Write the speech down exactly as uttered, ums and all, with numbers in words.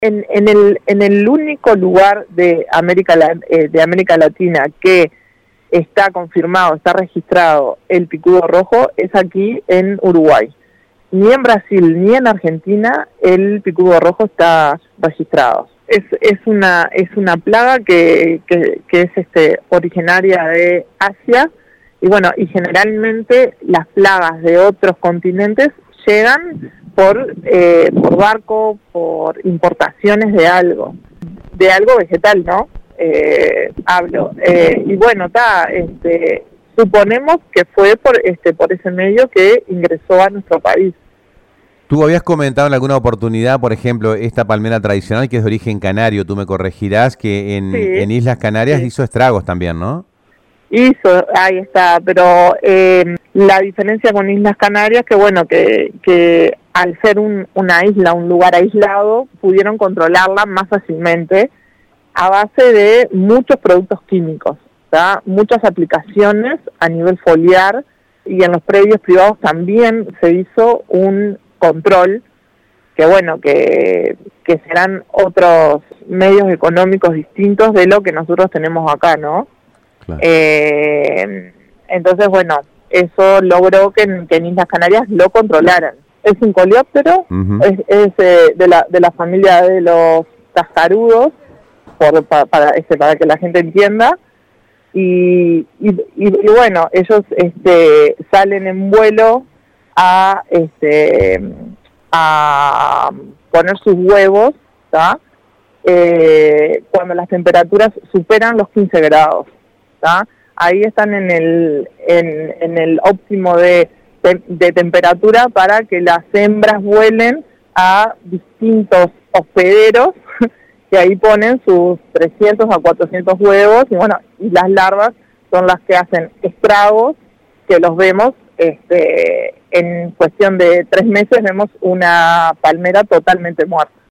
En, en, el, en el único lugar de América, eh, de América Latina que está confirmado, está registrado el picudo rojo, es aquí en Uruguay. Ni en Brasil ni en Argentina el picudo rojo está registrado. Es, es, una, es una plaga que, que, que es este, originaria de Asia, y bueno, y generalmente las plagas de otros continentes llegan por, eh, por barco, por importaciones de algo, de algo vegetal, ¿no? Eh, hablo. Eh, y bueno, está, este, suponemos que fue por, este, por ese medio que ingresó a nuestro país. Tú habías comentado en alguna oportunidad, por ejemplo, esta palmera tradicional que es de origen canario, tú me corregirás, que en, Sí, en Islas Canarias sí. hizo estragos también, ¿no? Hizo, ahí está, pero eh, la diferencia con Islas Canarias, que bueno, que, que al ser un, una isla, un lugar aislado, pudieron controlarla más fácilmente a base de muchos productos químicos, ¿tá? Muchas aplicaciones a nivel foliar, y en los predios privados también se hizo un control, que bueno, que, que serán otros medios económicos distintos de lo que nosotros tenemos acá, ¿no? Claro. Eh, entonces, bueno, eso logró que en, que en Islas Canarias lo controlaran. Es un coleóptero, uh-huh. es, es eh, de, la, de la familia de los cascarudos, por, para, para, este, para que la gente entienda, y, y, y, y bueno, ellos este, salen en vuelo a, este, a poner sus huevos, ¿tá? Eh, cuando las temperaturas superan los quince grados. ¿tá? Ahí están en el en, en el óptimo de, de, de temperatura para que las hembras vuelen a distintos hospederos que ahí ponen sus trescientos a cuatrocientos huevos, y bueno, y las larvas son las que hacen estragos, que los vemos este en cuestión de tres meses vemos una palmera totalmente muerta.